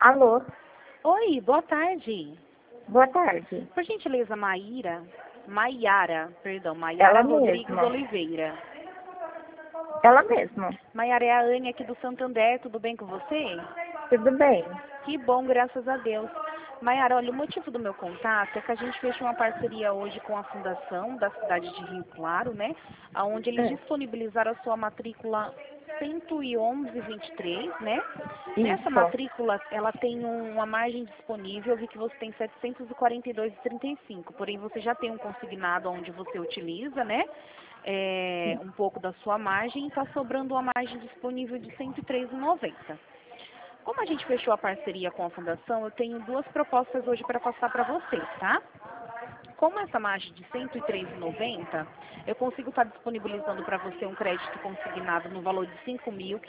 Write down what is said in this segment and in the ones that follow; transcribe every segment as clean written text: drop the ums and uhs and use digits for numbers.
Alô, Oi, boa tarde. boa tarde. Por gentileza, Maiara Ela Rodrigues mesma. Oliveira. Ela mesma. Maiara, é a Anne aqui do Santander, tudo bem com você? Tudo bem? Que bom, graças a Deus. Maiara, olha, o motivo do meu contato é que a gente fechou uma parceria hoje com a Fundação da cidade de Rio Claro, né? Onde eles É, disponibilizaram a sua matrícula 11123, né? Nessa isso. matrícula, ela tem uma margem disponível, eu vi que você tem 742,35, porém você já tem um consignado onde você utiliza, né? Um pouco da sua margem e está sobrando uma margem disponível de 103,90. Como a gente fechou a parceria com a Fundação, eu tenho duas propostas hoje para passar para vocês, tá? Como essa margem de R$ 103,90, eu consigo estar disponibilizando para você um crédito consignado no valor de R$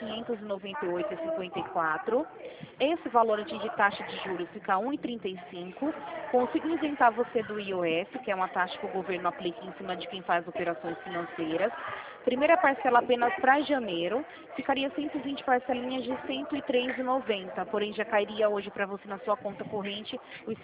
5.598,54. Esse valor de taxa de juros fica 1,35. Consigo isentar você do IOF, que é uma taxa que o governo aplica em cima de quem faz operações financeiras. Primeira parcela apenas para janeiro, ficaria 120 parcelinhas de R$ 103,90, porém já cairia hoje para você na sua conta corrente os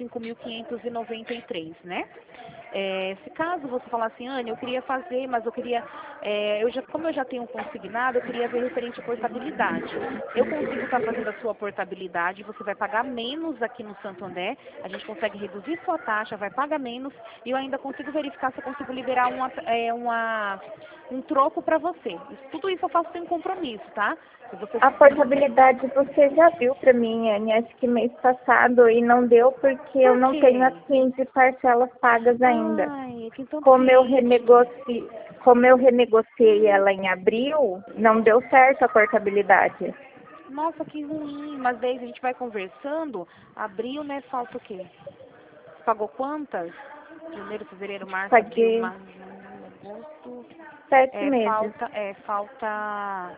5.593, né? Se caso você falar assim, Anne, eu queria fazer, mas eu queria, como eu já tenho um consignado, eu queria ver referente à portabilidade. Eu consigo estar fazendo a sua portabilidade, você vai pagar menos aqui no Santander, a gente consegue reduzir sua taxa, vai pagar menos, e eu ainda consigo verificar se eu consigo liberar um troco para você. Tudo isso eu faço sem compromisso, tá? Se você A portabilidade você já viu para mim, Anne, acho que mês passado, e não deu porque eu Por não tenho quê? as 15 parcelas pagas ainda. Ai, que tão Como eu triste. renegociei, como eu renegociei ela em abril, não deu certo a portabilidade. Nossa, que ruim. Mas daí a gente vai conversando. Abril, né? Falta o quê? Pagou quantas? Janeiro, fevereiro, março, abril, Paguei maio, junho, agosto. 7 meses. Falta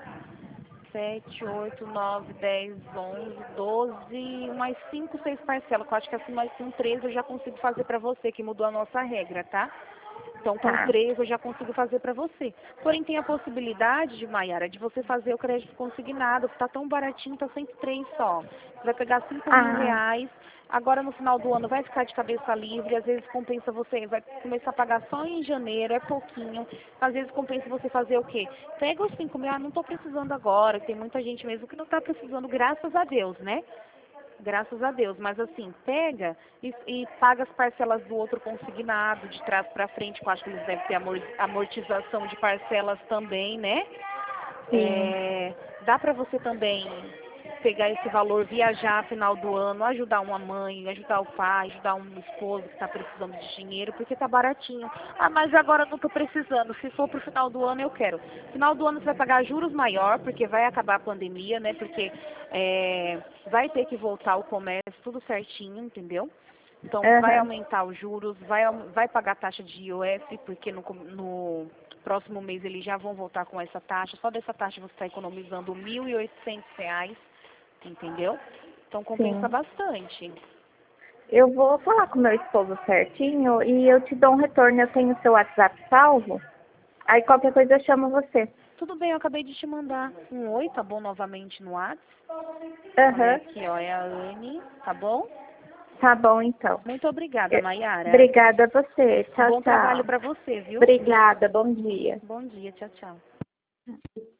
7, 8, 9, 10, 11, 12, umas 5, 6 parcelas. Que eu acho que assim, mais com 13 eu já consigo fazer pra você, que mudou a nossa regra, tá? Então, com Tá. 3 eu já consigo fazer para você. Porém, tem a possibilidade, de Maiara, de você fazer o crédito consignado, que está tão baratinho, está 103 só. Você vai pegar 5 mil Ah, reais, agora no final do ano vai ficar de cabeça livre, às vezes compensa você, vai começar a pagar só em janeiro, é pouquinho. Às vezes compensa você fazer o quê? Pega os 5 mil, não estou precisando agora, tem muita gente mesmo que não está precisando, graças a Deus, né? Graças a Deus, mas assim, pega e paga as parcelas do outro consignado, de trás para frente, que eu acho que eles devem ter amortização de parcelas também, né? sim. Dá para você também pegar esse valor, viajar final do ano, ajudar uma mãe, ajudar o pai, ajudar um esposo que está precisando de dinheiro, porque tá baratinho. Ah, mas agora eu não estou precisando. Se for pro final do ano, eu quero. Final do ano você vai pagar juros maior, porque vai acabar a pandemia, né? Porque vai ter que voltar o comércio tudo certinho, entendeu? Então, vai Aham. aumentar os juros, vai pagar taxa de IOF, porque no próximo mês eles já vão voltar com essa taxa. Só dessa taxa você está economizando R$ 1.800, entendeu? Então, compensa Sim. bastante. Eu vou falar com meu esposo certinho e eu te dou um retorno. Eu tenho seu WhatsApp salvo. Aí qualquer coisa eu chamo você. Tudo bem, eu acabei de te mandar um oi, tá bom? Novamente no WhatsApp. Olha Aham. aqui, ó, é a Anne, tá bom? Tá bom, então. Muito obrigada, Eu- Maiara. Obrigada a você. Tchau, Bom trabalho tchau. para você, viu? Obrigada. Bom dia. Bom dia, tchau, tchau.